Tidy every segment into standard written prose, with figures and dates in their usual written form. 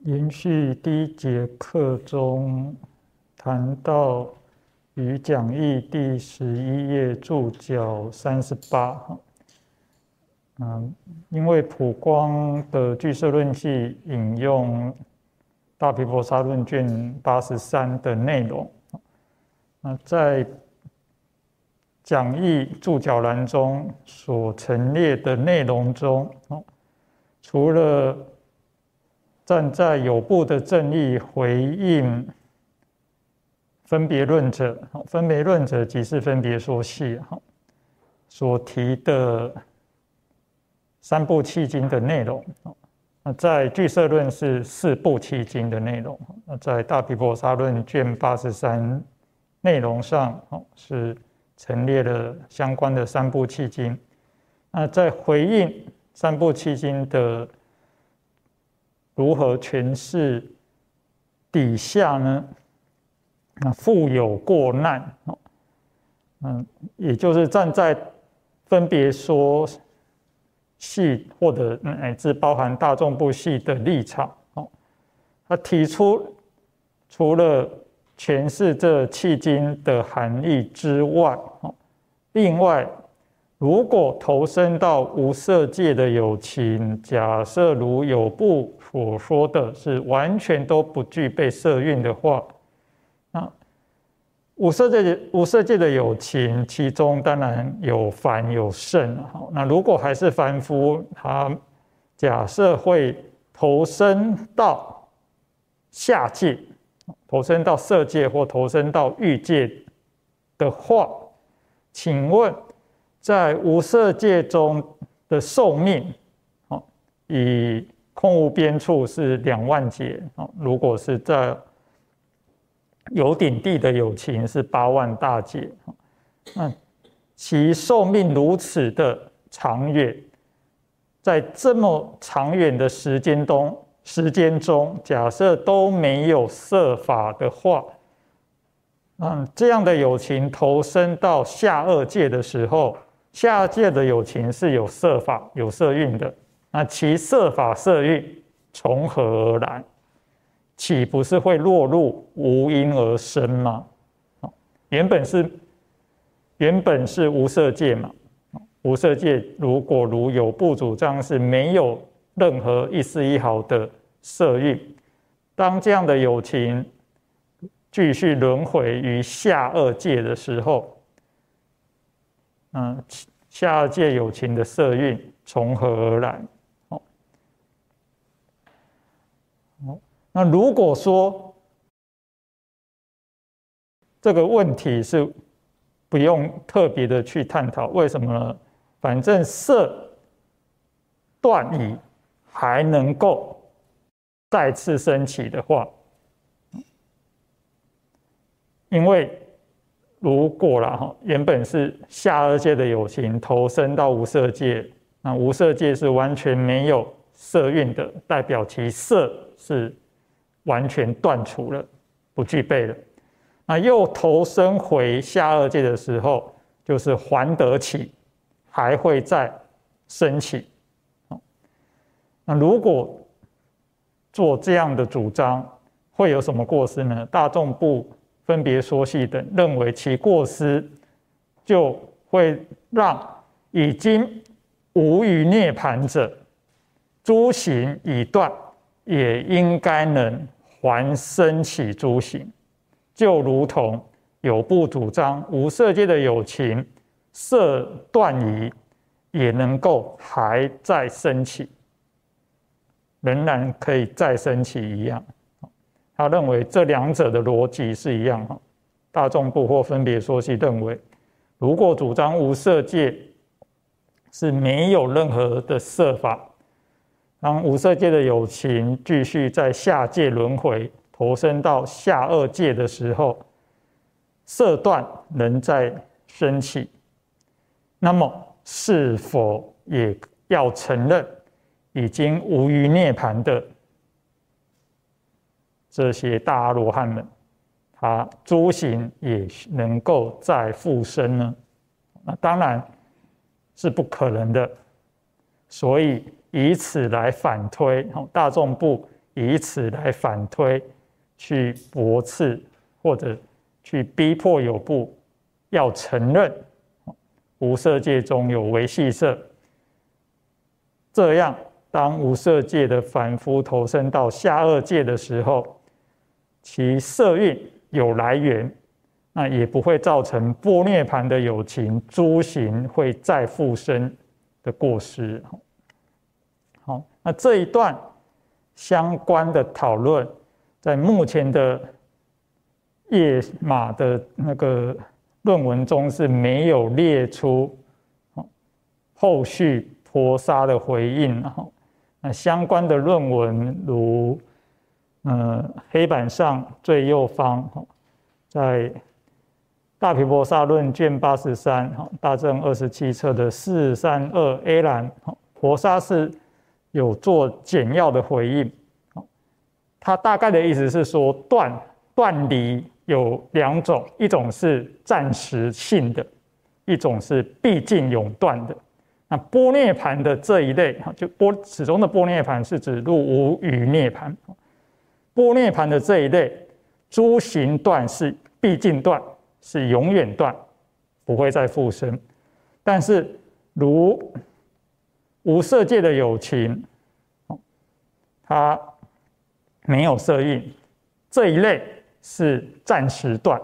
延续第一节课中谈到于讲义第11页注脚38，因为普光的俱舍论系引用大毗婆沙论卷83的内容，在讲义注脚栏中所陈列的内容中，除了站在有部的正义回应分别论者，分别论者即是分别说系所提的三部契经的内容，在俱舍论是四部契经的内容，在大毗婆沙论卷83内容上是陈列了相关的三部契经。那在回应三部契经的如何诠释底下呢？复有过难，也就是站在分别说系或者乃至包含大众部系的立场，他提出除了诠释这契经的含义之外，另外如果投身到无色界的有情，假设如有部所说的是完全都不具备色蕴的话，那无色界的有情，其中当然有凡有圣。那如果还是凡夫，他假设会投身到下界，投身到色界或投身到欲界的话，请问在无色界中的寿命，以空无边处是2万劫，如果是在有顶地的有情是8万大劫，那其寿命如此的长远，在这么长远的时间中，假设都没有色法的话，这样的有情投身到下二界的时候，下二界的有情是有色法有色蕴的，那其色法色蕴从何而来？岂不是会落入无因而生吗？原本是无色界嘛，无色界如果如有部主张是没有任何一丝一毫的色蕴，当这样的有情继续轮回于下二界的时候，下二界有情的色蕴从何而来？那如果说这个问题是不用特别的去探讨，为什么呢？反正色断已还能够再次升起的话，因为如果原本是下二界的有情投身到无色界，那无色界是完全没有色蕴的，代表其色是完全断除了，不具备了。那又投身回下二界的时候，就是还得起，还会再升起。那如果做这样的主张，会有什么过失呢？大众部分别说系等认为其过失就会让已经无余涅槃者，诸行已断，也应该能还生起诸行，就如同有部主张无色界的有情色断疑，也能够还再升起，仍然可以再升起一样。他认为这两者的逻辑是一样。大众部或分别说系认为，如果主张无色界是没有任何的色法，当无色界的有情继续在下界轮回，投身到下二界的时候，色断仍在升起，那么是否也要承认已经无余涅槃的这些大阿罗汉们，他诸行也能够再复生呢？那当然是不可能的。所以以此来反推，大众部以此来反推，去驳斥或者去逼迫有部要承认无色界中有微细色。这样，当无色界的凡夫投身到下二界的时候，其色蕴有来源，那也不会造成般涅槃的有情诸行会再复生的过失。好，那这一段相关的讨论，在目前的页码的那个论文中是没有列出后续婆沙的回应。那相关的论文如黑板上最右方，在大毗婆沙论卷83大正27册的432A 栏，婆沙是有做简要的回应。他大概的意思是说，断离有两种，一种是暂时性的，一种是毕竟永断的。那般涅槃的这一类，就始终的般涅槃是指入无余涅槃。般涅槃的这一类，诸行断是毕竟断，是永远断，不会再复生。但是如无色界的有情，它没有色蕴，这一类是暂时断，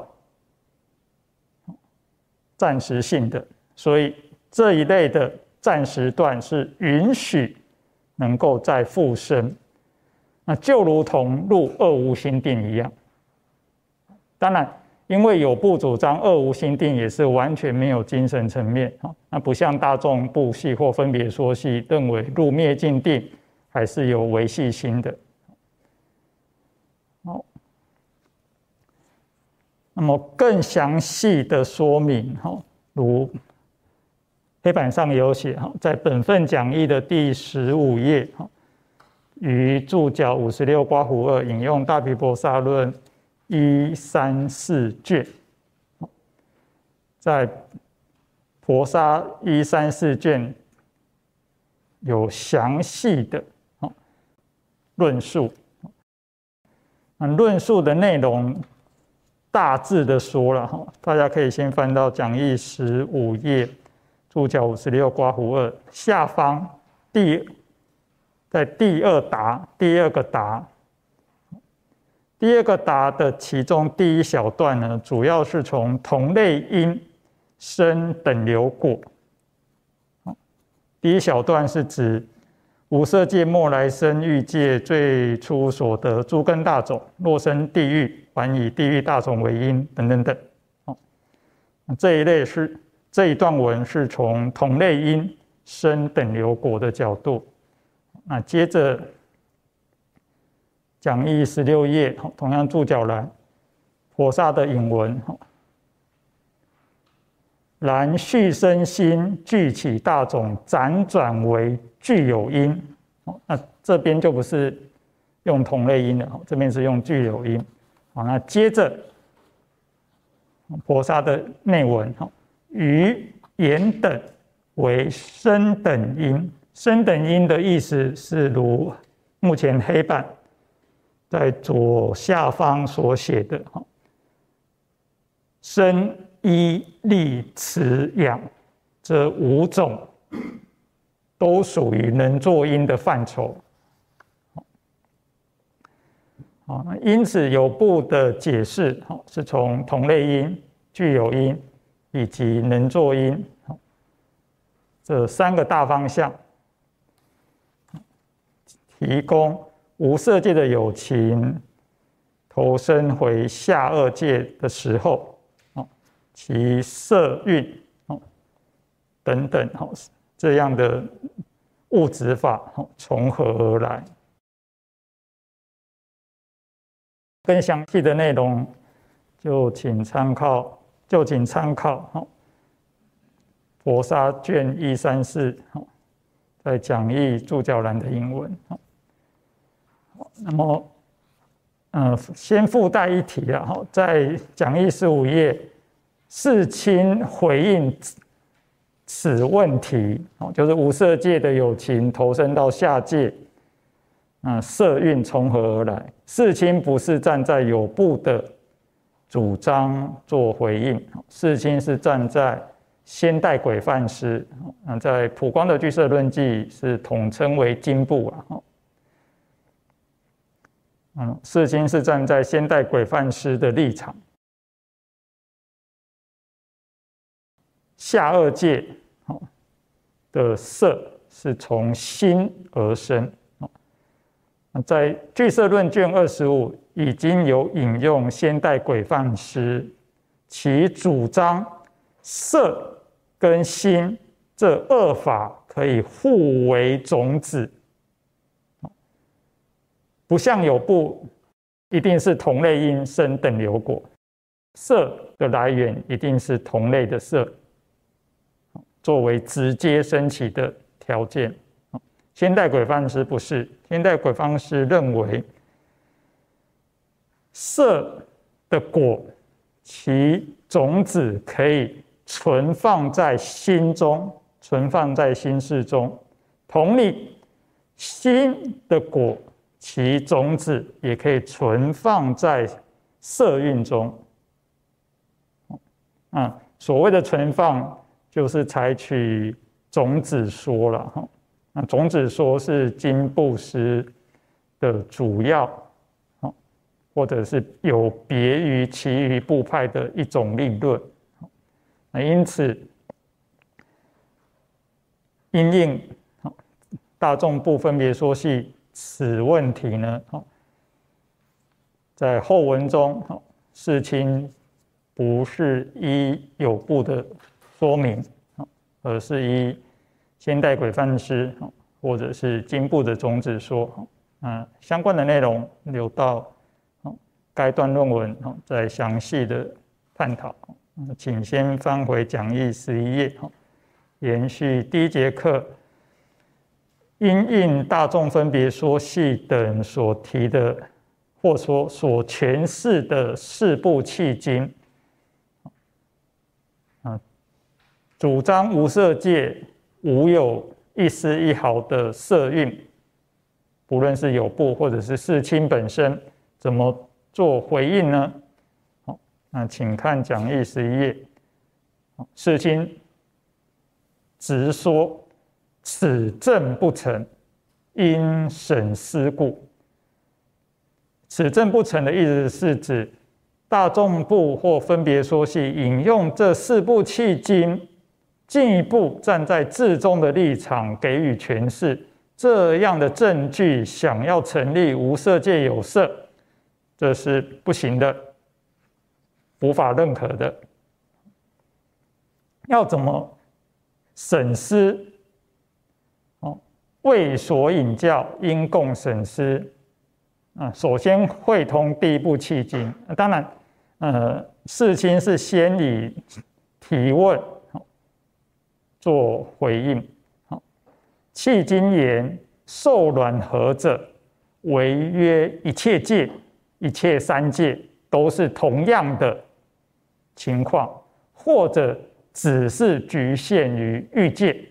暂时性的，所以这一类的暂时断是允许能够再复生，那就如同入二无心定一样。当然，因为有部主张二无心定也是完全没有精神层面，那不像大众部系或分别说系认为入灭尽定还是有微细心的。好，那么更详细的说明，如黑板上有写，在本份讲义的第15页，于注脚56-2引用大毗婆沙论134卷，在婆沙134卷有详细的论述。论述的内容大致的说了，大家可以先翻到讲义15页。注脚56-2下方在第二个答，第二个答的其中第一小段呢，主要是从同类因生等流果。第一小段是指无色界末来生欲界最初所得诸根大种，若生地狱，还以地狱大种为因，等等等。这一段文是从同类因生等流果的角度。那接着讲义16页，同样注脚栏婆沙的引文，然续生心具起大种，辗转为具有因。那这边就不是用同类因了，这边是用具有因。那接着婆沙的内文，于言等为生等因。生等因的意思是如目前黑板在左下方所写的，生、依、利、持、养这5种都属于能作因的范畴。因此有部的解释是从同类因、具有因以及能作因这3个大方向，提供无色界的有情投身回下二界的时候，其色蕴等等这样的物质法从何而来。更详细的内容就请参考婆沙卷134在讲义注脚栏的英文。那么先附带一提，在讲义15页世亲回应此问题，就是无色界的有情投身到下界色蕴从何而来？世亲不是站在有部的主张做回应，世亲是站在先代轨范师，在普光的俱舍论记是统称为经部世亲是站在先代轨范师的立场。下二界的色是从心而生。在俱舍论卷25已经有引用先代轨范师，其主张色跟心这二法可以互为种子，不像有部一定是同类因生等流果，色的来源一定是同类的色，作为直接升起的条件。先代轨范师不是，先代轨范师认为色的果，其种子可以存放在心中，存放在心识中。同理，心的果，其种子也可以存放在色蕴中。所谓的存放，就是采取种子说了。种子说是经部师的主要，或者是有别于其余部派的一种立论。因此，因应大众部分别说系此问题呢，在后文中，世亲不是依有部的说明，而是依先代轨范师或者是经部的种子说。相关的内容留到该段论文再详细的探讨。请先翻回讲义11页，延续第一节课因应大众分别说系等所提的，或说所诠释的四部契经，主张无色界无有一丝一毫的色蕴，不论是有部或者是世亲本身，怎么做回应呢？请看讲义11页，世亲直说此证不成，因审思故。此证不成的意思是指大众部或分别说系引用这四部契经，进一步站在至宗的立场给予诠释，这样的证据想要成立无色界有色，这是不行的，无法认可的。要怎么审思？为所引教，应共审思。首先会通第一部契经，当然，世亲是先以提问做回应。契经言：受卵合者，为曰一切界、一切三界都是同样的情况，或者只是局限于欲界。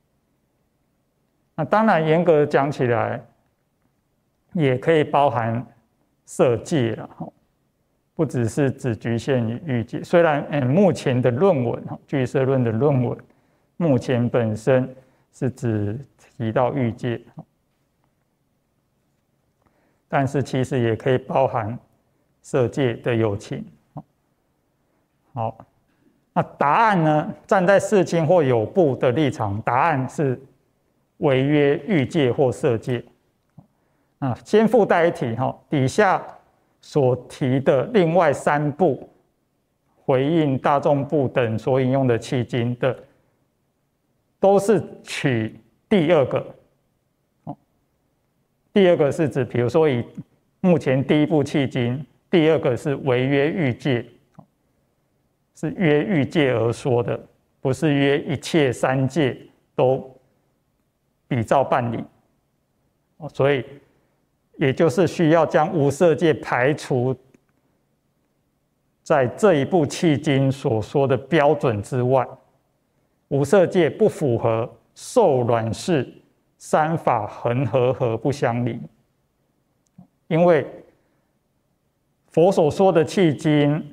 当然，严格讲起来，也可以包含色界了，不只是只局限于欲界。虽然目前的论文，俱舍论的论文，目前本身是只提到欲界，但是其实也可以包含色界的有情。好，那答案呢？站在世亲或有部的立场，答案是违约欲界或色界。先附带一提，底下所提的另外3部回应大众部等所引用的契经的，都是取第二个。第二个是指，比如说以目前第一部契经，第二个是违约欲界，是约欲界而说的，不是约一切三界都比照办理。所以也就是需要将无色界排除在这一部契经所说的标准之外。无色界不符合受卵事三法恒和合不相离， 因为佛所说的契经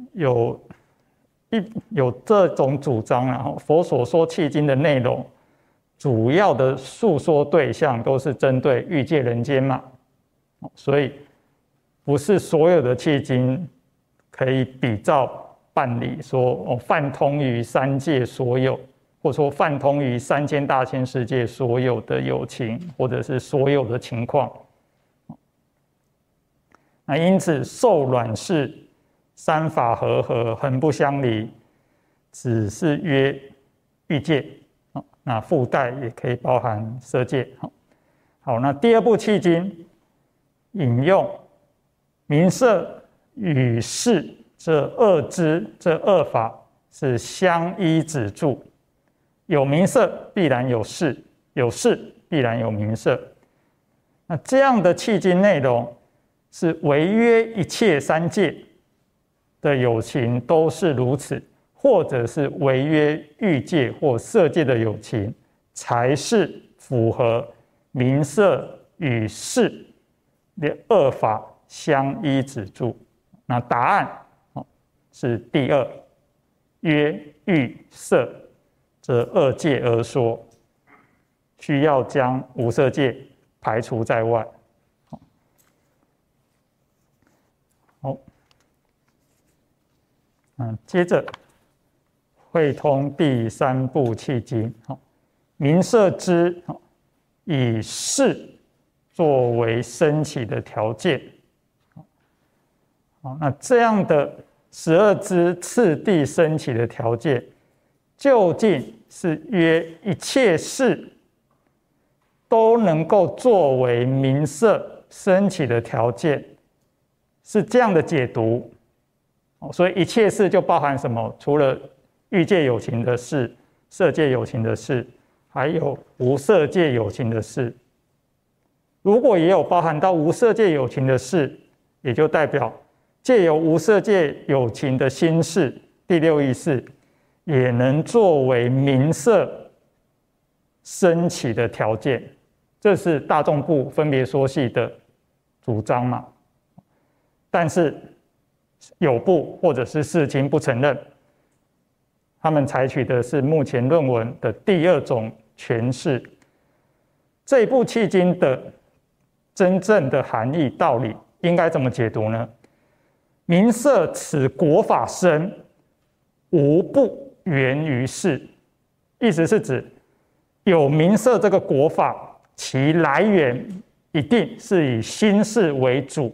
有这种主张，然后佛所说契经的内容，主要的诉说对象都是针对欲界人间嘛，所以不是所有的契经可以比照办理说泛通于三界所有，或者说泛通于3000大千世界所有的有情，或者是所有的情况。那因此受卵是三法和合，恒不相离，只是约欲界。那附带也可以包含色界。好，那第二部契经引用名色与事这二支这二法是相依止住，有名色必然有事，有事必然有名色。那这样的契经内容是违约一切三界的有情都是如此，或者是违约欲界或色界的有情，才是符合名色与事的二法相依止住。那答案是第二，约欲色这二界而说，需要将无色界排除在外。好，接着会通第三部契经，名色支以事作为升起的条件。那这样的12支次第升起的条件，究竟是约一切事都能够作为名色升起的条件，是这样的解读。所以一切事就包含什么？除了欲界有情的事、色界有情的事，还有无色界有情的事。如果也有包含到无色界有情的事，也就代表借由无色界有情的心事，第六意识，也能作为名色升起的条件。这是大众部分别说系的主张嘛？但是有部或者是世亲不承认，他们采取的是目前论文的第二种诠释。这一部契经的真正的含义道理应该怎么解读呢？名色此果法生，无不源于事。意思是指有名色这个果法，其来源一定是以心事为主。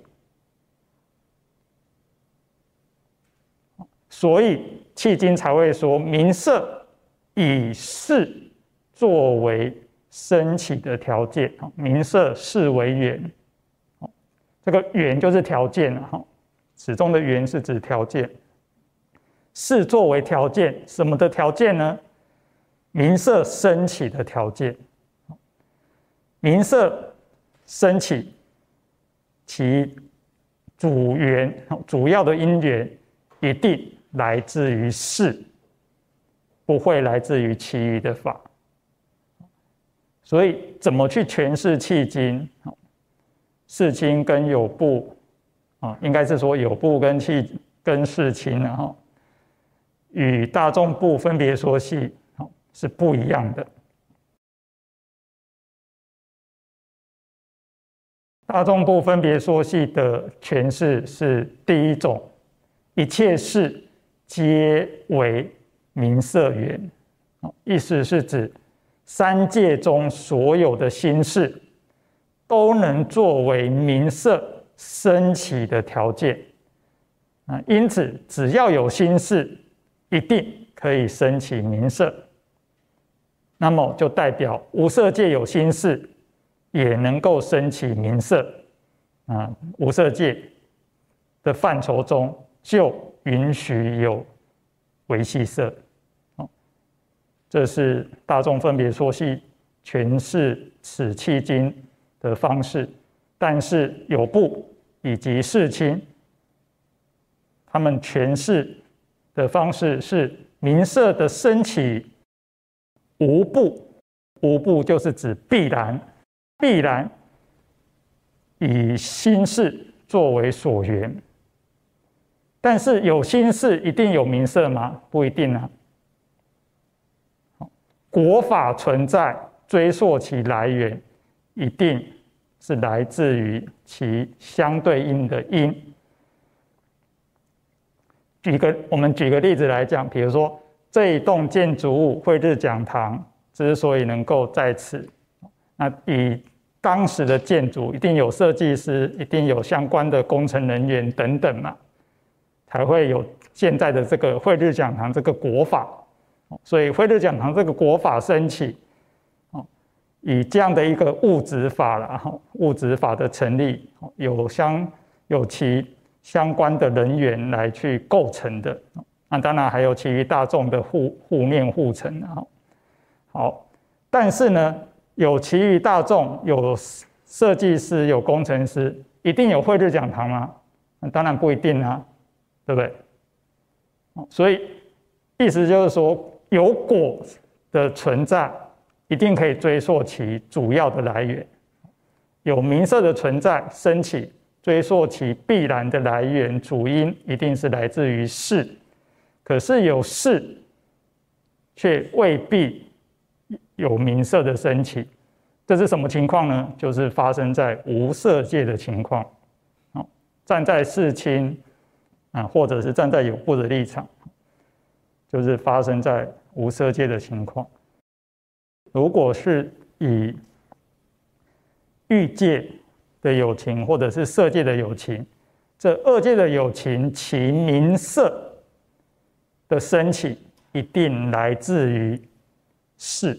所以契经才会说名色以事作为升起的条件，名色事为缘，这个缘就是条件，始终的缘是指条件，事作为条件，什么的条件呢？名色升起的条件。名色升起，其主缘主要的因缘一定来自于事，不会来自于其余的法。所以怎么去诠释契经？世亲跟有部应该是说有部跟世亲，与大众部分别说系是不一样的。大众部分别说系的诠释是第一种，一切事皆为名色缘，意思是指三界中所有的心事都能作为名色升起的条件。因此只要有心事，一定可以升起名色。那么就代表无色界有心事，也能够升起名色。无色界的范畴中就允许有微细色。这是大众分别说系诠释此契经的方式。但是有部以及世亲他们诠释的方式是名色的升起无不，无不就是指必然，必然以心事作为所缘。但是有心事一定有名色吗？不一定啊。果法存在，追溯其来源，一定是来自于其相对应的因。我们举个例子来讲，比如说这一栋建筑物慧日讲堂之所以能够在此，那以当时的建筑一定有设计师，一定有相关的工程人员等等嘛，才会有现在的这个慧日讲堂这个国法。所以慧日讲堂这个国法升起，以这样的一个物质法啦，物质法的成立，有其相关的人员来去构成的。那当然还有其余大众的互念互成。好，但是呢，有其余大众，有设计师，有工程师，一定有慧日讲堂吗？当然不一定啊，对不对？所以意思就是说，有果的存在，一定可以追溯其主要的来源；有名色的存在升起，追溯其必然的来源，主因一定是来自于事。可是有事，却未必有名色的升起，这是什么情况呢？就是发生在无色界的情况。站在世亲或者是站在有部的立场，就是发生在无色界的情况。如果是以欲界的有情或者是色界的有情，这二界的有情，其名色的升起一定来自于事。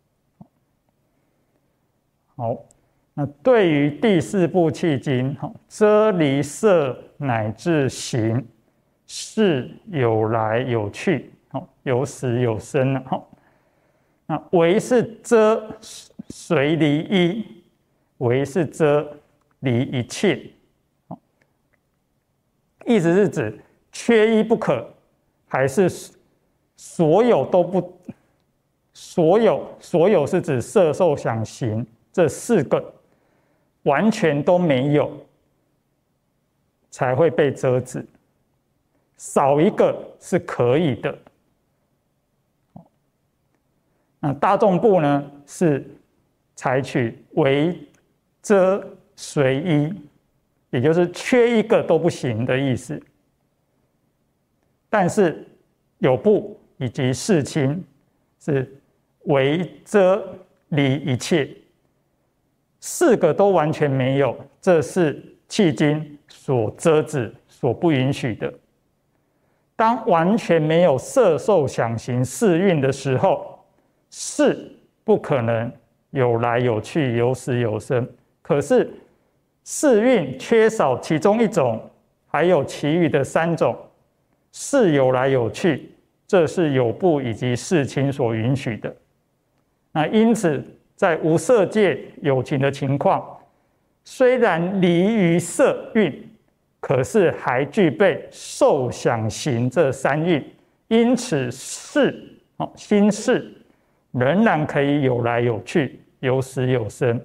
好，那对于第四部契经，遮离色乃至行，事有来有去，有死有生。那唯是遮随离一，唯是遮离一切。意思是指缺一不可，还是所有都不？所有是指色受想行这四个完全都没有，才会被遮止。少一个是可以的。那大众部呢，是采取唯遮随一，也就是缺一个都不行的意思。但是有部以及世亲是唯遮离一切，四个都完全没有，这是契经所遮止、所不允许的。当完全没有色受想行四蕴的时候，事不可能有来有去，有死有生。可是四蕴缺少其中一种，还有其余的三种，事有来有去，这是有部以及世亲所允许的。那因此，在无色界有情的情况，虽然离于色蕴，可是还具备受想行这三蕴，因此心事仍然可以有来有去，有死有生。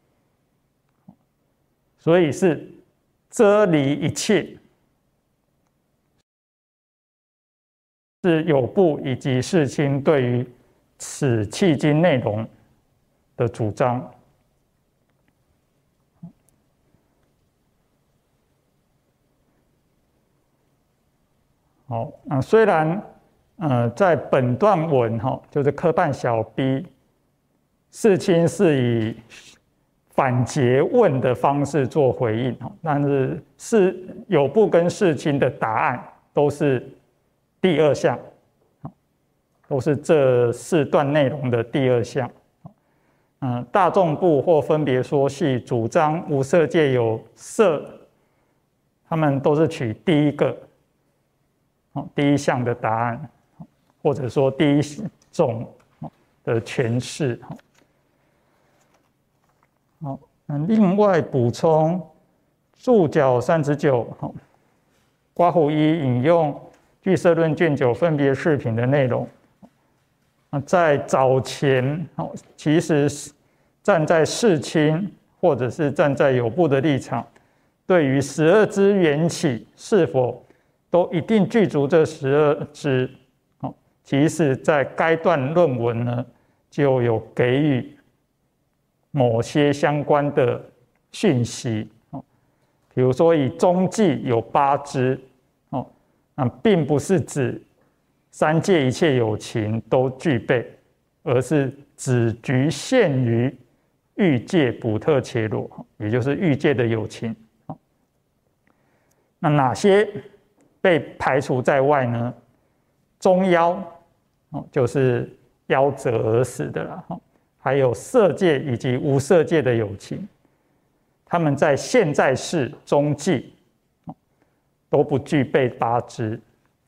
所以是遮离一切，是有部以及世亲对于此契经内容的主张。好，虽然在本段文就是科办小 B， 世亲是以反诘问的方式做回应，但是有部跟世亲的答案都是第二项，都是这四段内容的第二项。大众部或分别说系主张无色界有色，他们都是取第一项的答案，或者说第一种的诠释。好，另外补充注脚39，刮胡一引用俱舍论卷9分别释品的内容。在早前，其实站在世亲或者是站在有部的立场，对于12支缘起是否都一定具足这12支，其实在该段论文呢就有给予某些相关的讯息，比如说以中继有8支，并不是指三界一切有情都具备，而是只局限于欲界补特伽罗，也就是欲界的有情。那哪些被排除在外呢？中夭，就是夭折而死的啦，还有色界以及无色界的有情，他们在现在世中继都不具备8支。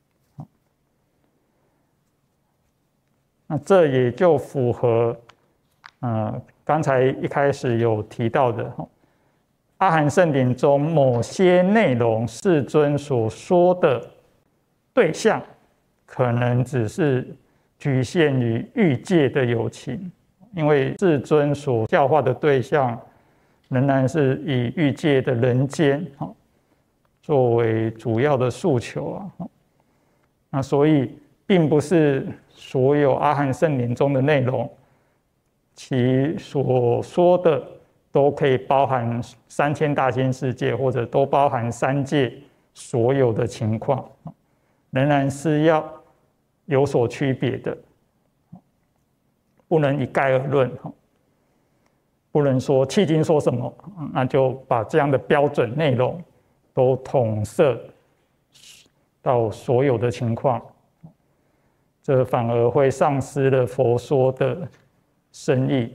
那这也就符合刚才一开始有提到的阿含圣典中某些内容，世尊所说的对象可能只是局限于欲界的有情，因为世尊所教化的对象仍然是以欲界的人间作为主要的诉求啊。那所以并不是所有阿含圣典中的内容，其所说的都可以包含3000大千世界，或者都包含三界所有的情况，仍然是要有所区别的，不能一概而论，不能说契经说什么，那就把这样的标准内容都统摄到所有的情况，这反而会丧失了佛说的深意。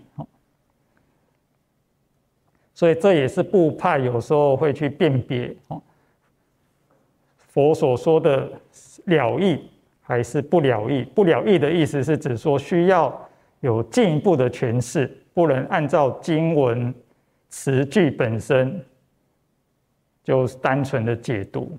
所以这也是部派有时候会去辨别佛所说的了义还是不了义。不了义的意思是指说需要有进一步的诠释，不能按照经文词句本身就单纯的解读。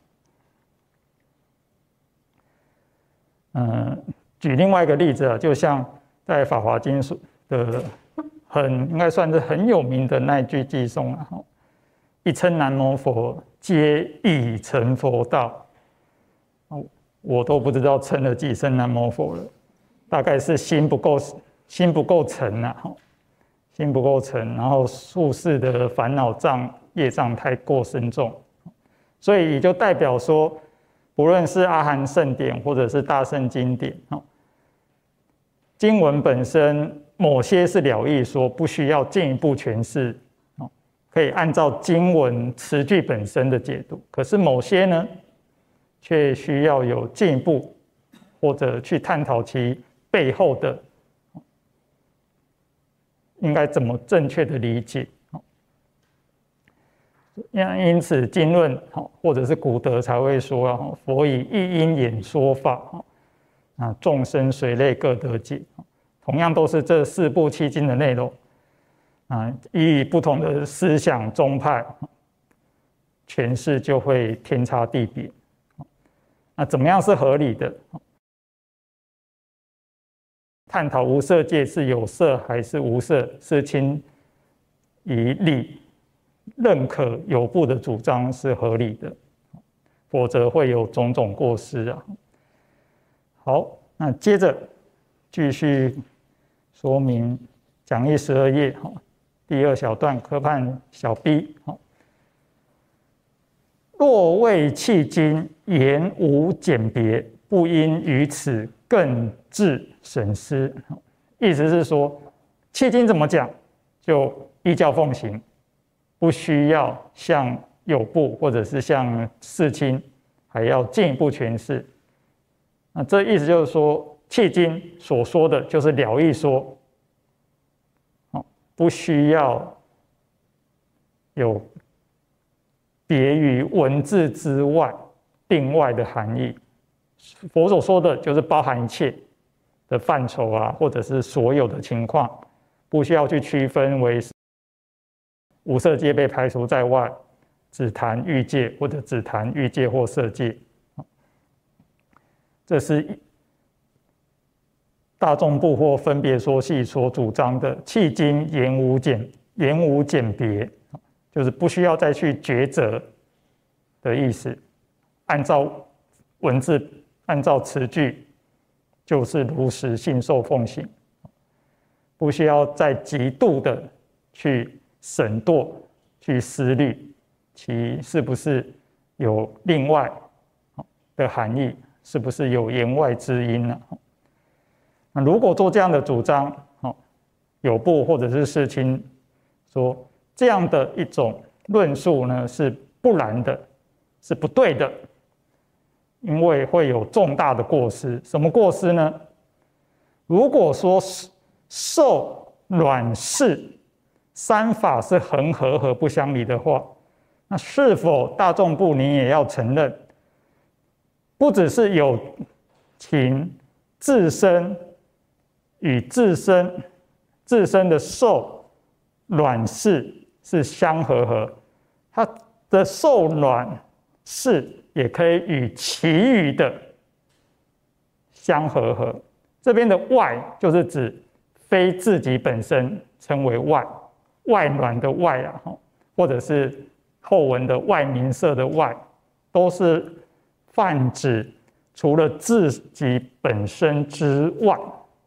举另外一个例子就像在《法华经》的应该算是很有名的那一句偈颂一称南无佛，皆已成佛道。我都不知道称了几声南无佛了，大概是心不够沉心不够沉，然后宿世的烦恼障业障太过深重，所以也就代表说，不论是阿含圣典或者是大乘经典，经文本身某些是了义说，不需要进一步诠释，可以按照经文词句本身的解读。可是某些呢，却需要有进一步或者去探讨其背后的应该怎么正确的理解。因此经论或者是古德才会说佛以一因演说法，众生随类各得解。同样都是这4部7经的内容，以不同的思想宗派诠释就会天差地别。那怎么样是合理的？探讨无色界是有色还是无色，是亲以理认可有部的主张是合理的，否则会有种种过失啊。好，那接着继续说明讲义12页第2小段科判小 B。若为契经言无简别，不应于此更致审思。意思是说，契经怎么讲，就依教奉行，不需要像有部或者是像世亲还要进一步诠释。那这意思就是说，契经所说的就是了义说，不需要有别于文字之外另外的含义。佛所说的就是包含一切的范畴或者是所有的情况，不需要去区分为无色界被排除在外，只谈欲界或者只谈欲界或色界。这是大众部或分别说系所主张的契经言无简言无简别，就是不需要再去抉择的意思。按照文字，按照词句，就是如实信受奉行，不需要再极度的去审度、去思虑，其是不是有另外的含义，是不是有言外之音呢？那如果做这样的主张，有部或者是世亲说这样的一种论述呢是不然的，是不对的，因为会有重大的过失。什么过失呢？如果说受卵事三法是恒合合不相离的话，那是否大众部你也要承认，不只是有情自身与自身的受卵事是相合合，它的受卵事也可以与其余的相合合。这边的外就是指非自己本身，称为外，外卵的外啊，或者是后文的外名色的外，都是泛指除了自己本身之外。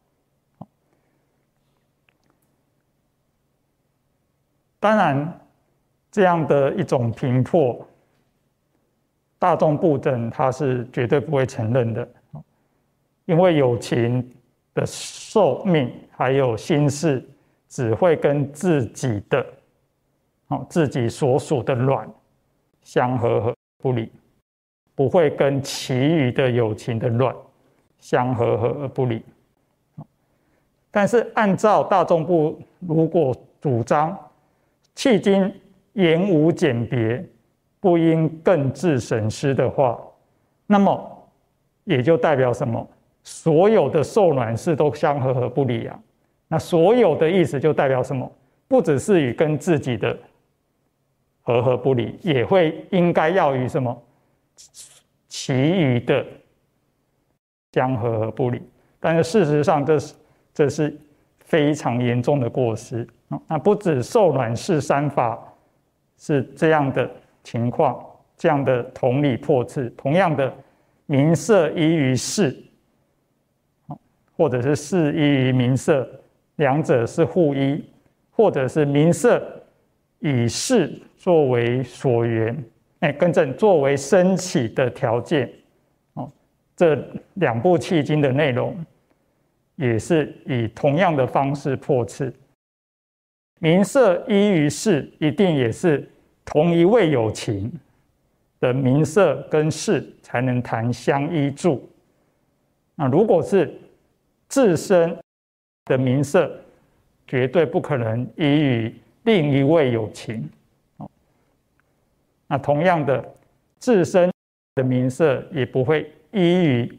当然，这样的一种评破，大众部等他是绝对不会承认的，因为有情的寿命还有心事，只会跟自己的自己所属的卵相合合不离，不会跟其余的有情的卵相合合而不离。但是按照大众部如果主张迄今言无简别，不应更致审思的话，那么也就代表什么？所有的受卵事都相合合不离啊。那所有的意思就代表什么？不只是与跟自己的合合不离，也会应该要与什么其余的相合合不离。但是事实上这是非常严重的过失。那不止受卵事三法是这样的情况，这样的同理破次，同样的名色依于事，或者是事依于名色，两者是互依，或者是名色以事作为所缘，更正，作为升起的条件。这两部契经的内容也是以同样的方式破次。名色依于事，一定也是同一位有情的名色跟事才能谈相依助。那如果是自身的名色，绝对不可能依于另一位有情。那同样的，自身的名色也不会依于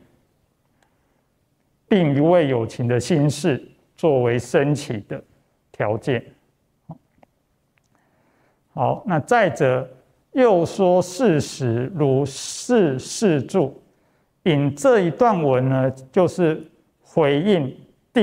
另一位有情的心事作为升起的条件。好，那再者又说事实如事事注，引这一段文呢，就是回应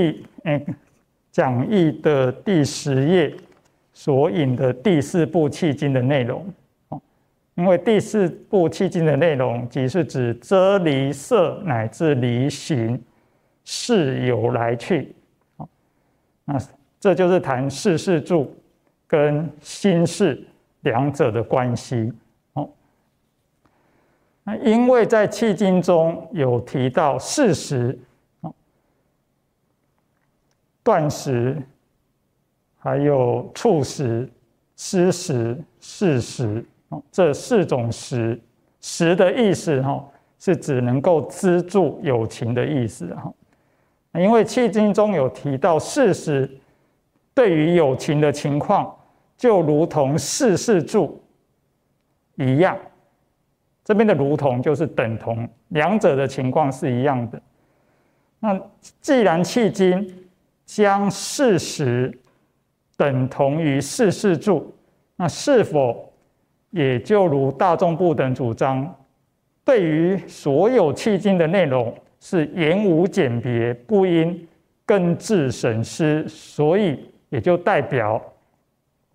讲义的第10页所引的第4部契经的内容。因为第4部契经的内容，即是指遮离色乃至离形事有来去，那这就是谈事事注跟心事两者的关系。那因为在契经中有提到事实、断食，还有触食、施食、事食，这4种食。食的意思是指能够资助有情的意思。因为契经中有提到事实对于有情的情况，就如同事事注一样。这边的如同就是等同，两者的情况是一样的。那既然契经将事实等同于事事注，那是否也就如大众部等主张，对于所有契经的内容是言无简别，不应更致审思，所以也就代表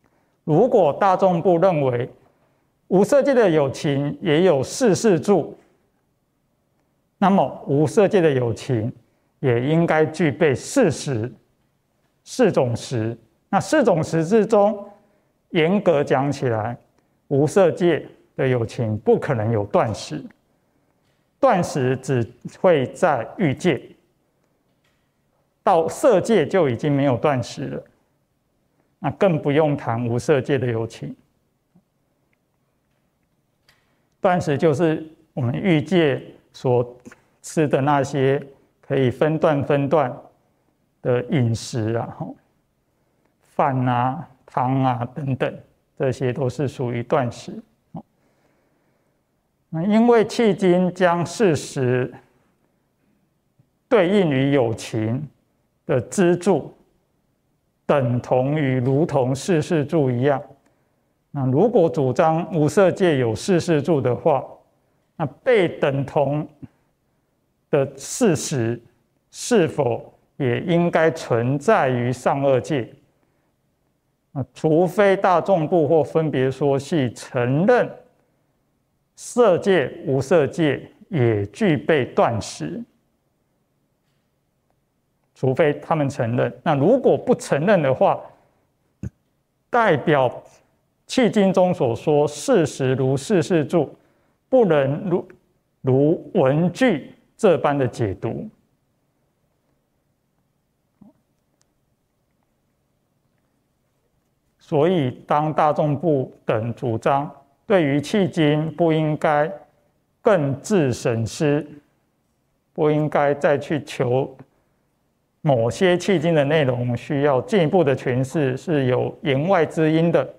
如果大众部认为无色界的有情也有四事住，那么无色界的有情也应该具备四种识。那四种识之中，严格讲起来，无色界的有情不可能有断识，断识只会在欲界，到色界就已经没有断识了，那更不用谈无色界的有情。断识就是我们欲界所吃的那些可以分段的饮食啊，饭啊、汤啊等等，这些都是属于断识。因为契经将事实对应于有情的资助，等同于如同四事住一样。那如果主张无色界有四事住的话，那被等同的事实是否也应该存在于上二界？除非大众部或分别说系承认色界、无色界也具备断识，除非他们承认。那如果不承认的话，代表契经中所说事实如四事住，不能如文句这般的解读。所以当大众部等主张对于契经不应该更自审思，不应该再去求某些契经的内容需要进一步的诠释，是有言外之音的。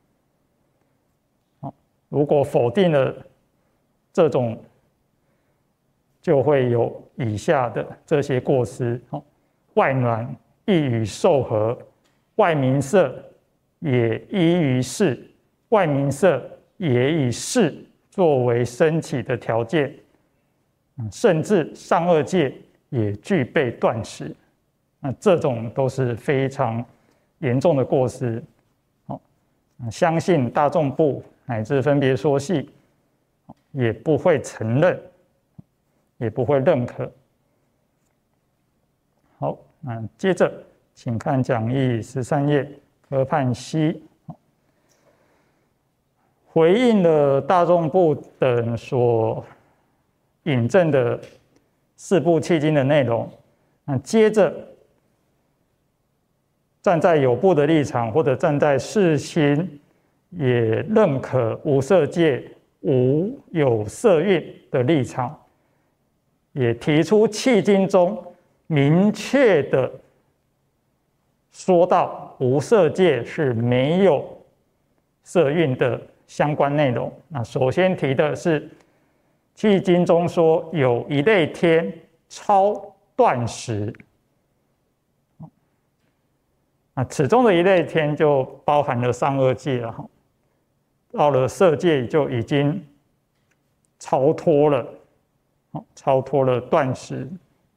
如果否定了这种，就会有以下的这些过失：外暖亦与受合，外名色也依于事，外名色也以事作为升起的条件，甚至上二界也具备断识。那这种都是非常严重的过失。相信大众部乃至分别说系也不会承认，也不会认可。好，那接着请看讲义13页科判析，回应了大众部等所引证的四部契经的内容。那接着站在有部的立场，或者站在世心也认可无色界无有色蕴的立场，也提出契经中明确的说到无色界是没有色蕴的相关内容。那首先提的是契经中说有一类天超断识，此中的一类天就包含了上二界了，到了色界就已经超脱了断识。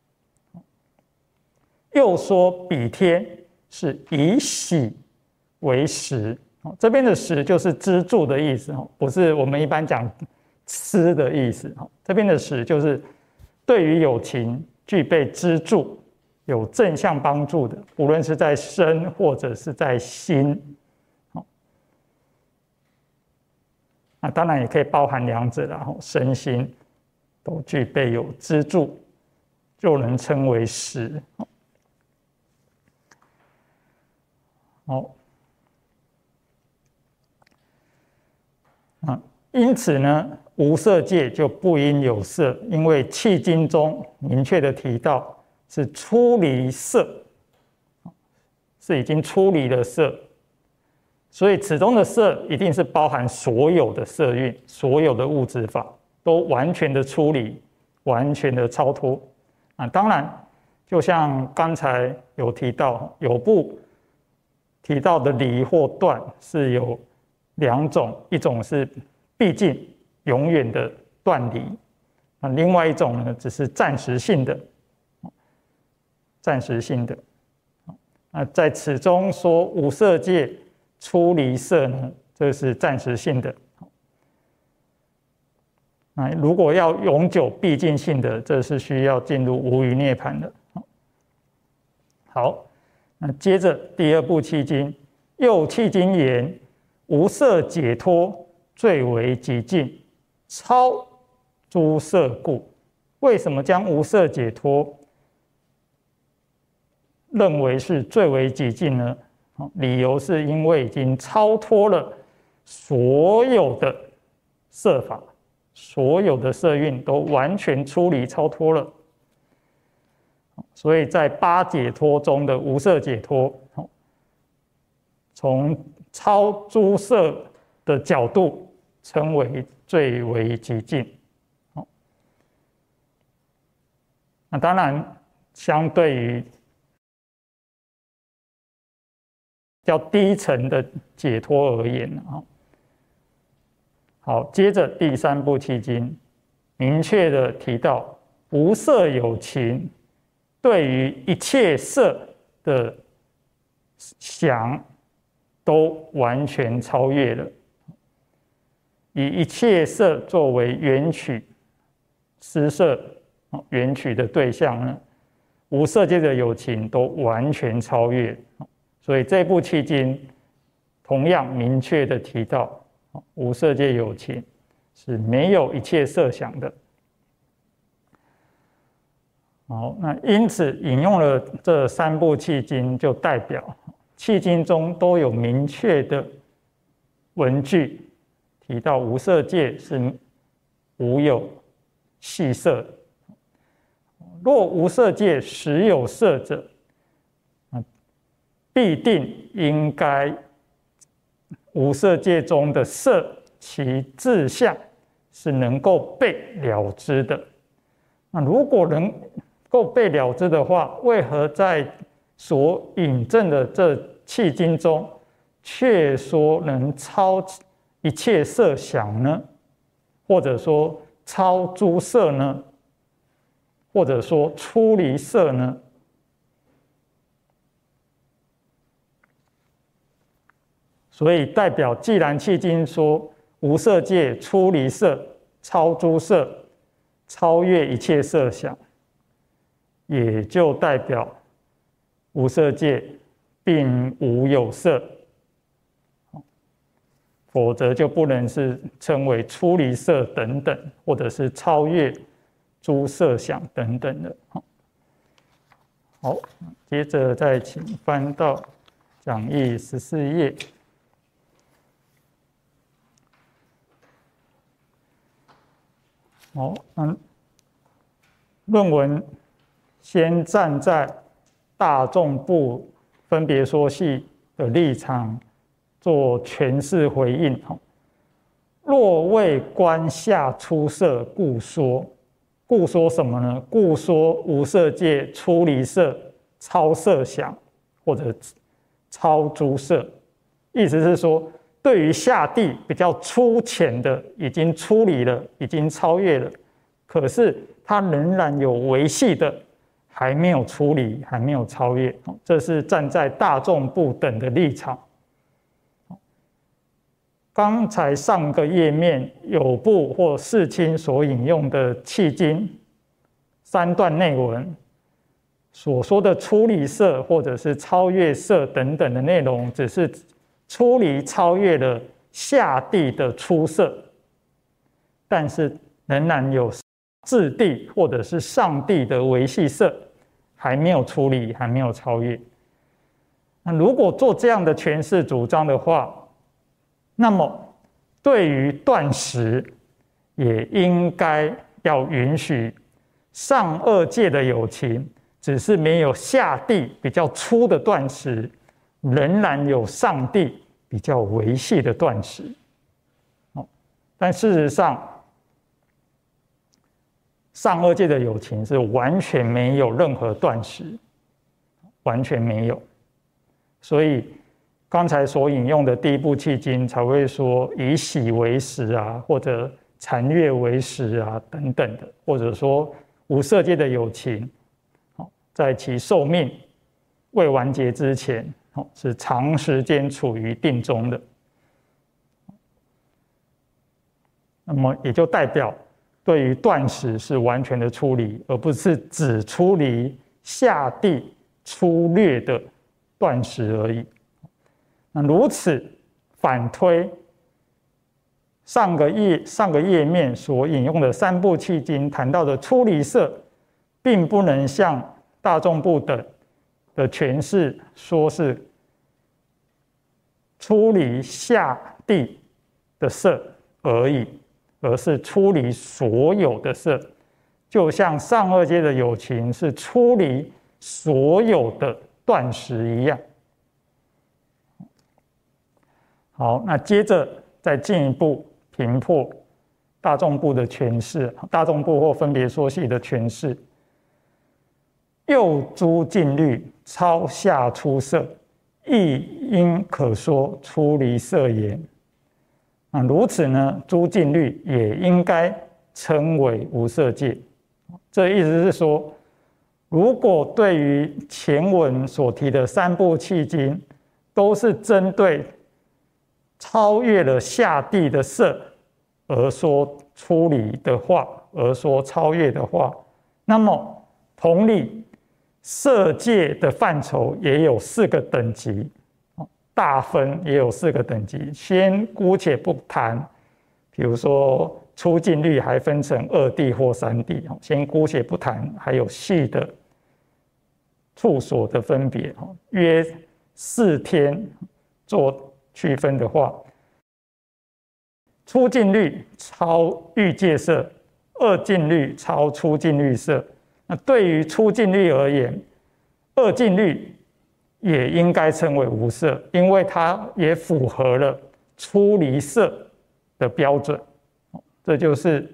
又说彼天是以喜为识，这边的识就是资助的意思，不是我们一般讲吃的意思。这边的识就是对于有情具备资助、有正向帮助的，无论是在身或者是在心。那当然也可以包含两者，然后身心都具备有资助，就能称为识。好，因此呢，无色界就不应有色，因为契经中明确的提到是出离色，是已经出离了色，所以此中的色一定是包含所有的色蕴，所有的物质法都完全的出离，完全的超脱。当然，就像刚才有提到，有部提到的离或断是有两种，一种是毕竟永远的断离，另外一种呢只是暂时性的。在此中说无色界出离色呢，这是暂时性的。那如果要永久毕竟性的，这是需要进入无余涅槃的。好，那接着第二部契经，又契经言：无色解脱最为极尽，超诸色故。为什么将无色解脱认为是最为极尽呢？理由是因为已经超脱了所有的色法，所有的色蕴都完全出离超脱了。所以在八解脱中的无色解脱，从超诸色的角度称为最为极尽。那当然，相对于较低层的解脱而言，好，接着第三部契经明确的提到，无色有情对于一切色的想都完全超越了，以一切色作为缘取施设缘取的对象呢，无色界的有情都完全超越。所以这部契经同样明确的提到，无色界有情是没有一切色想的。好，那因此引用了这三部契经，就代表契经中都有明确的文句提到无色界是无有细色。若无色界实有色者，必定应该无色界中的色其自相是能够被了知的。那如果能够被了知的话，为何在所引证的这契经中，却说能超一切色想呢？或者说超诸色呢？或者说出离色呢？所以代表，既然契经说无色界出离色、超诸色、超越一切色想，也就代表无色界并无有色，否则就不能是称为出离色等等，或者是超越诸色想等等的。好，接着再请翻到讲义14页。好，论文先站在大众部分别说系的立场做诠释回应。若为观下出色，故说。故说什么呢？故说无色界出离色、超色想或者超诸色。意思是说，对于下地比较粗浅的，已经出离了，已经超越了，可是它仍然有微细的，还没有出离，还没有超越。这是站在大众不等的立场。刚才上个页面有部或世亲所引用的契经三段内文所说的出离色或者是超越色等等的内容，只是出离超越了下地的出色，但是仍然有质地或者是上地的微细色还没有出离，还没有超越。那如果做这样的诠释主张的话，那么对于断食也应该要允许上二界的有情，只是没有下地比较粗的断食，仍然有上地比较微细的断食。但事实上，上二界的有情是完全没有任何断食，完全没有。所以刚才所引用的第一部契经才会说以喜为食啊，或者禅悦为食啊等等的，或者说无色界的有情，在其寿命未完结之前， 是长时间处于定中的。那么也就代表对于断食是完全的出离，而不是只出离下地粗略的断食而已。那如此反推上个页面所引用的三部契经谈到的出离色，并不能像大众部等的诠释说是出离下地的色而已，而是出离所有的色，就像上二阶的有情是出离所有的断食一样。好，那接着再进一步评破大众部的诠释，大众部或分别说系的诠释。右诸禁律超下出色，亦应可说出离色言。如此呢，诸禁律也应该称为无色界。这意思是说，如果对于前文所提的三部契经都是针对超越了下地的色而说出离的话，而说超越的话，那么同理，色界的范畴也有4个等级，大分也有4个等级。先姑且不谈，比如说出禁律还分成2地或3地，先姑且不谈，还有细的处所的分别，约4天做区分的话，出禁律超欲界色，2禁律超出禁律色。那对于出禁律而言，2禁律也应该称为无色，因为它也符合了出离色的标准。这就是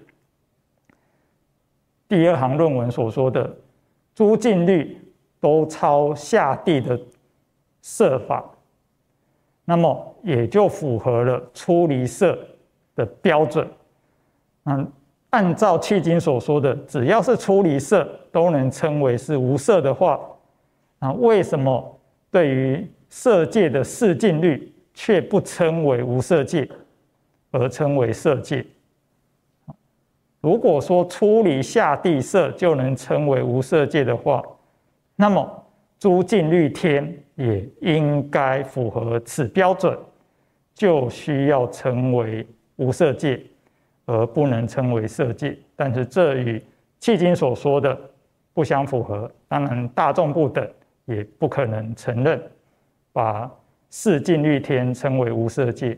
第2行论文所说的诸禁律都超下地的色法，那么也就符合了出离色的标准。按照契经所说的，只要是出离色都能称为是无色的话，为什么对于色界的4禁律却不称为无色界，而称为色界？如果说出离下地色就能称为无色界的话，那么诸禁律天也应该符合此标准，就需要称为无色界，而不能称为色界。但是这与契经所说的不相符合，当然大众部等也不可能承认把4禁律天称为无色界，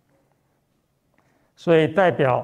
所以代表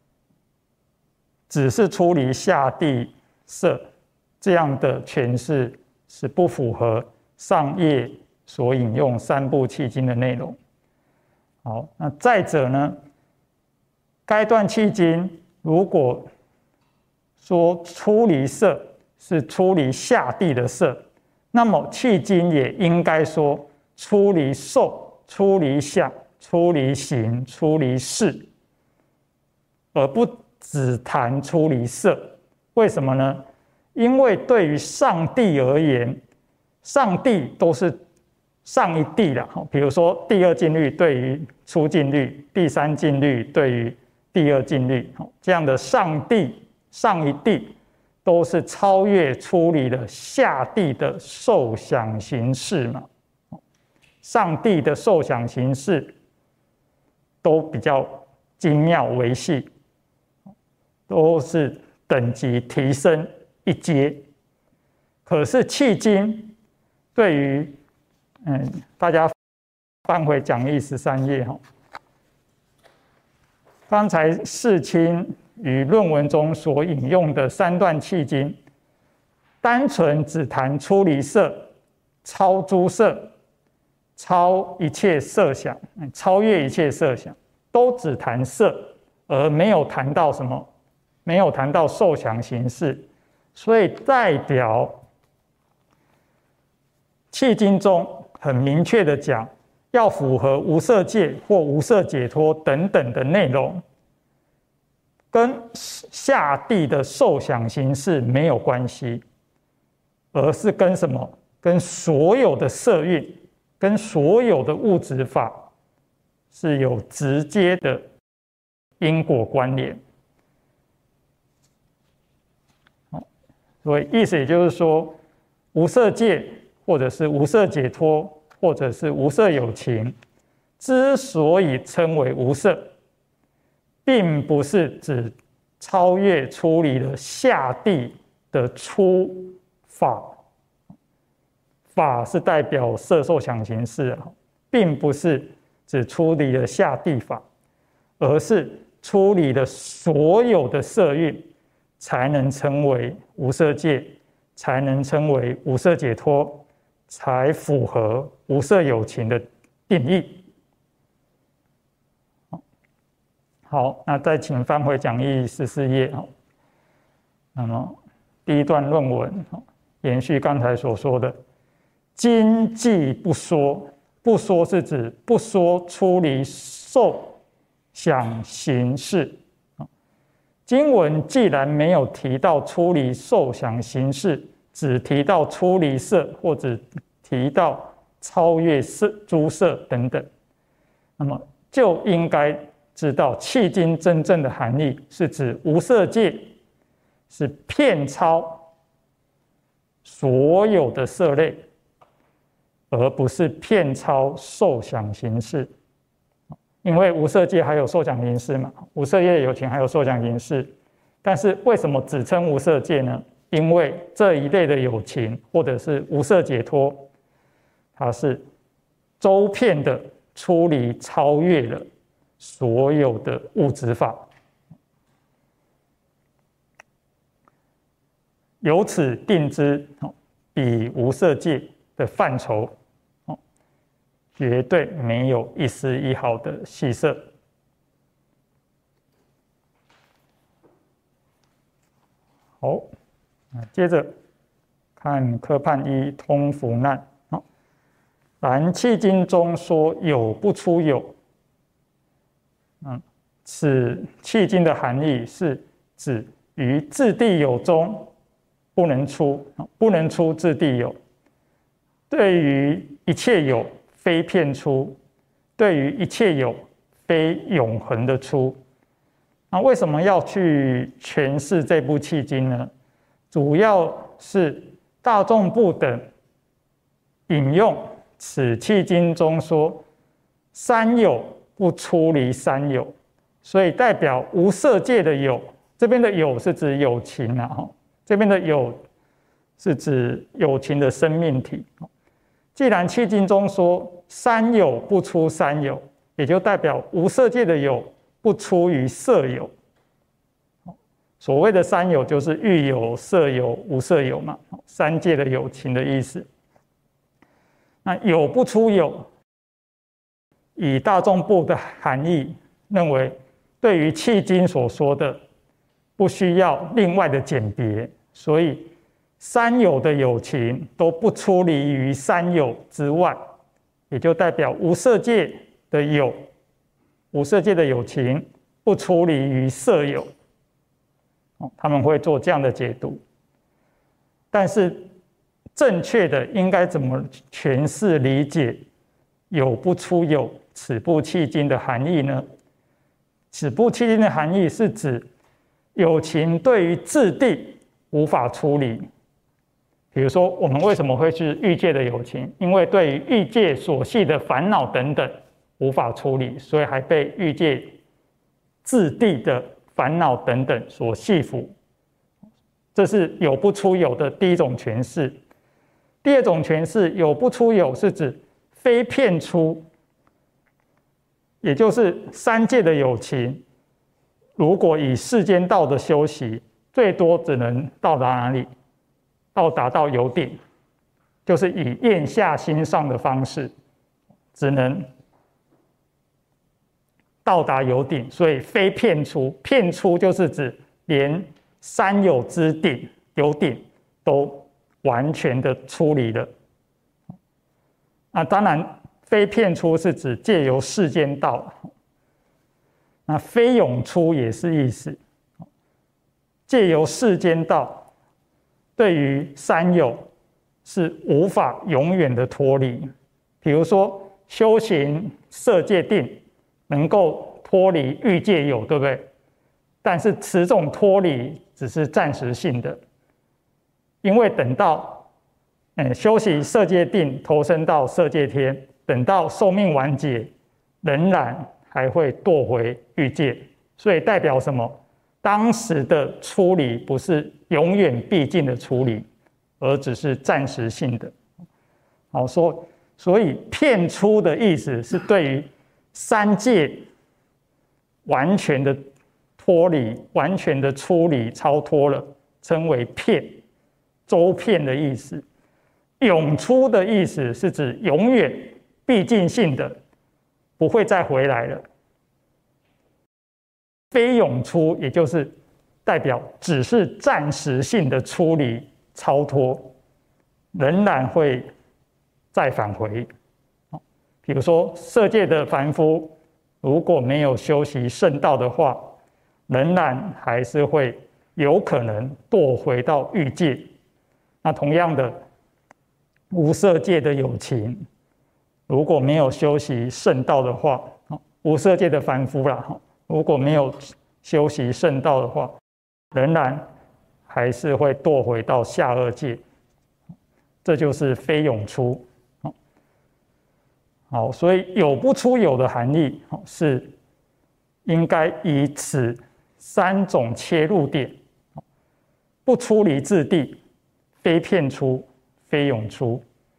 只是出离下地色这样的诠释是不符合上页所引用3部契经的内容。好，那再者呢，该段契经如果说出离色是出离下地的色，那么契经也应该说出离受、出离想、出离行、出离事，而不只谈出离色。为什么呢？因为对于上地而言，上地都是上一地啦，比如说第2禁律对于出禁律，第3禁律对于第2禁律，这样的上地、上一地都是超越出离了下地的受想行识嘛。上地的受想行识都比较精妙微细，都是等级提升一阶。可是契经对于大家翻回讲义13页，刚才世亲与论文中所引用的3段契经，单纯只谈出离色、超诸色、超一切色想、超越一切色想，都只谈色，而没有谈到什么？没有谈到受想行识，所以代表契经中很明确的讲，要符合无色界或无色解脱等等的内容，跟下地的受想行识没有关系，而是跟什么？跟所有的色蕴跟所有的物质法是有直接的因果关联。所以意思也就是说，无色界或者是无色解脱或者是无色有情之所以称为无色，并不是指超越出离了下地的初法，法是代表色受想行识，并不是指出离了下地法，而是出离了所有的色蕴，才能称为无色界，才能称为无色解脱，才符合无色有情的定义。好，那再请翻回讲义14页。那么第一段论文延续刚才所说的，今既不说，不说是指不说出离受想行识。经文既然没有提到出离受想行识，只提到出离色或者提到超越色诸色等等，那么就应该知道契经真正的含义是指无色界是遍超所有的色类，而不是遍超受想行识。因为无色界还有受想行识嘛，无色界有情还有受想行识，但是为什么只称无色界呢？因为这一类的有情或者是无色解脱，它是周遍的出离超越了所有的物质法，由此定之，比无色界的范畴绝对没有一丝一毫的细色。好，接着看科判一通福难。然契经中说有不出有，此契经的含义是指于自地有中不能出自地有，对于一切有非片出，对于一切有非永恒的出。那为什么要去诠释这部契经呢？主要是大众部等引用此契经中说三有不出离三有，所以代表无色界的有，这边的有是指有情啊，这边的有是指有情的生命体。既然契经中说三有不出三有，也就代表无色界的有不出于色有。所谓的三有就是欲有、色有、无色有嘛，三界的有情的意思。那有不出有，以大众部的含义认为，对于契经所说的不需要另外的简别，所以三有的有情都不出离于三有之外，也就代表无色界的有，无色界的有情不出离于色有。他们会做这样的解读，但是正确的应该怎么诠释理解有不出有此部契经的含义呢？此部契经的含义是指有情对于自地无法出离。比如说我们为什么会是欲界的有情？因为对于欲界所系的烦恼等等无法出离，所以还被欲界自地的烦恼等等所系缚，这是有不出有的第一种诠释。第二种诠释，有不出有是指非片出，也就是三界的有情，如果以世间道的修习，最多只能到达哪里？到达到有顶，就是以咽下心上的方式，只能到达有顶，所以非片出。片出就是指连三有之顶有顶都完全的出离了。当然非片出是指借由世间道，那非永出也是意思，借由世间道对于三有是无法永远的脱离。 比如说修行色界定能够脱离欲界有，对不对？但是此种脱离只是暂时性的，因为等到修习色界定投身到色界天，等到寿命完结，仍然还会堕回欲界，所以代表什么？当时的出离不是永远必尽的出离，而只是暂时性的。好，所以片出的意思是对于三界完全的脱离、完全的出离、超脱了，称为片，周遍的意思。永出的意思是指永远必尽性的，不会再回来了。非永出，也就是代表只是暂时性的出离、超脱，仍然会再返回。比如说色界的凡夫，如果没有修习圣道的话，仍然还是会有可能堕回到欲界。那同样的，无色界的有情，如果没有修习圣道的话，无色界的凡夫啦，如果没有修习圣道的话，仍然还是会堕回到下恶界。这就是非永出。好，所以有不出有的含义是应该以此三种切入点：不出离自地，非片出，非永出。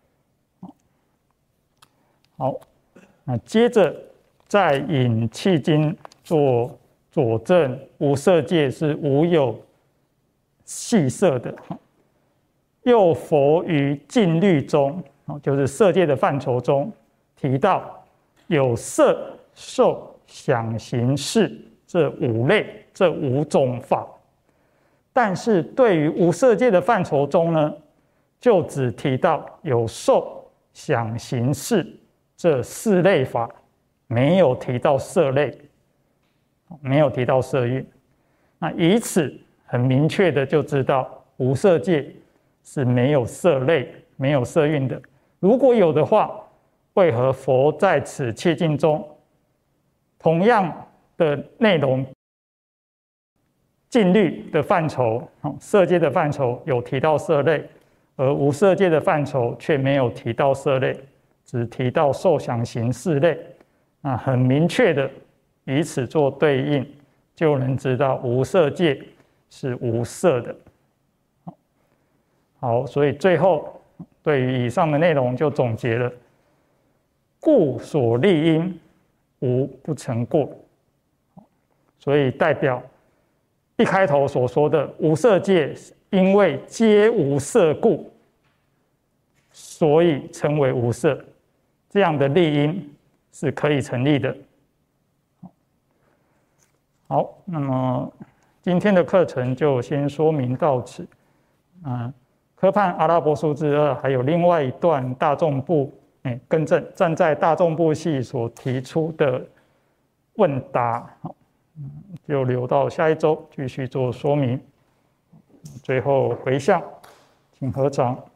好，那接着再引契经做佐证，无色界是无有细色的。又佛于禁律中，就是色界的范畴中提到有色、受、想、行、识这五类，这五种法。但是对于无色界的范畴中呢，就只提到有受、想、行、识这四类法，没有提到色类，没有提到色蕴。那以此很明确的就知道无色界是没有色类、没有色蕴的。如果有的话，为何佛在此切经中同样的内容，禁律的范畴、色界的范畴有提到色类，而无色界的范畴却没有提到色类，只提到受、想、行、识类？很明确的以此做对应，就能知道无色界是无色的。好，所以最后对于以上的内容就总结了：故所立因，无不成过。所以代表一开头所说的无色界，因为皆无色故，所以称为无色。这样的立因是可以成立的。好，那么今天的课程就先说明到此。科判阿拉伯数字2还有另外一段大众部更正，站在大众部系所提出的问答，就留到下一周继续做说明。最后回向，请合掌。